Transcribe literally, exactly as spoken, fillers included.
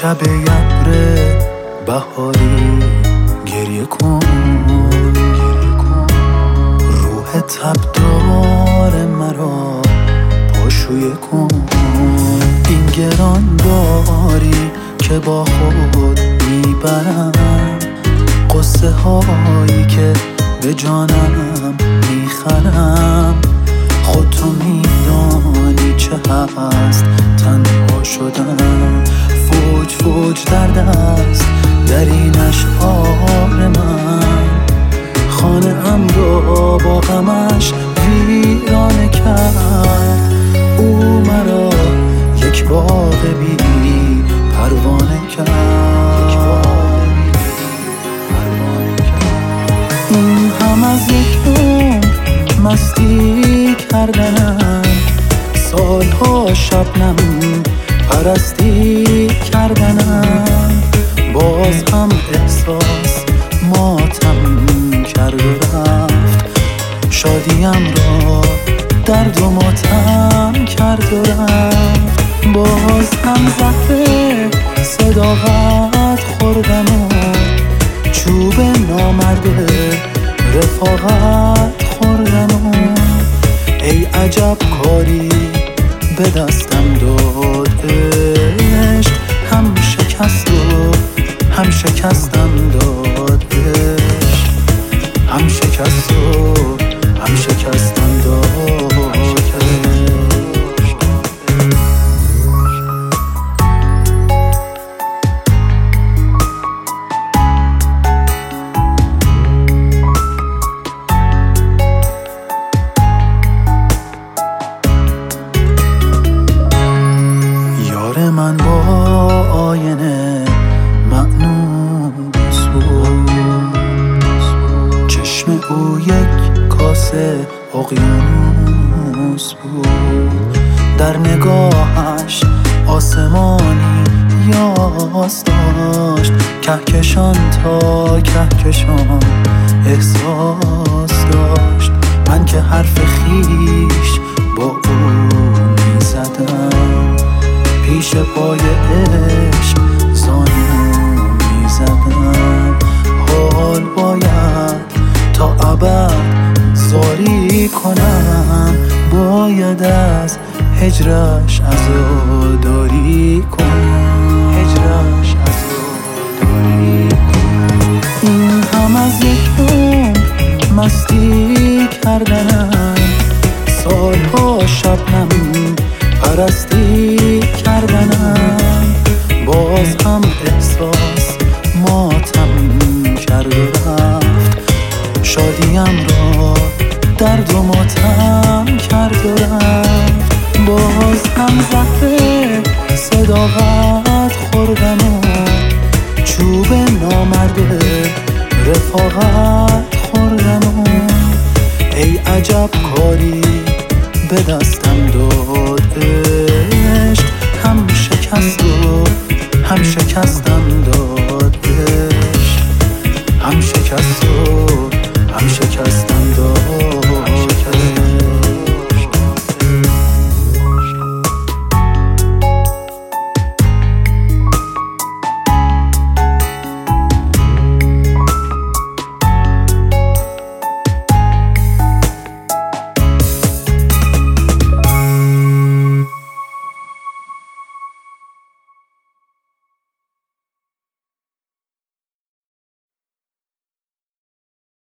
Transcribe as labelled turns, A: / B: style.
A: شب ابر بهاری گریه کن، روح تبدار مرا پاشویه کن. این گران باری که با خود میبرم، قصه هایی که به جانم میخرم. خود تو میدانی چه هست تنها شدن، فوج فوج درد است در این اشعار من. خانه ام را با غمش ویرانه کرد، او مرا یک باغ بی پروانه کرد. این هم از یک عمر مستی کردنم، سالها شبنم پرستی کردنم. باز هم احساس ماتم کرد و رفت، شادیم را درد و ماتم کرد و رفت. باز هم زهر صداقت خوردم و چوب نامرد رفاقت خوردم و ای عجب کاری به دستم داد عشق. هم شکست و هم شکستم داد عشق، هم شکست و هم شکستم داد عشق. من با آینه مأنوس بود، چشم او یک کاسه اقیانوس بود. در نگاهش آسمانی یاس داشت، کهکشان تا کهکشان احساس داشت. من که حرف خیش با او میزدم، پیش پای عشق زانو میزدم. حال باید تا ابد زاری کنم، باید از هجرش عزاداری کنم، هجرش عزاداری کنم. این هم از یک عمر مستی کردنم، سالها شبنم پرستی کردنم. باز هم احساس ماتم کرد و رفت، شادیم را درد و ماتم کرد و رفت. باز هم زهر صداقت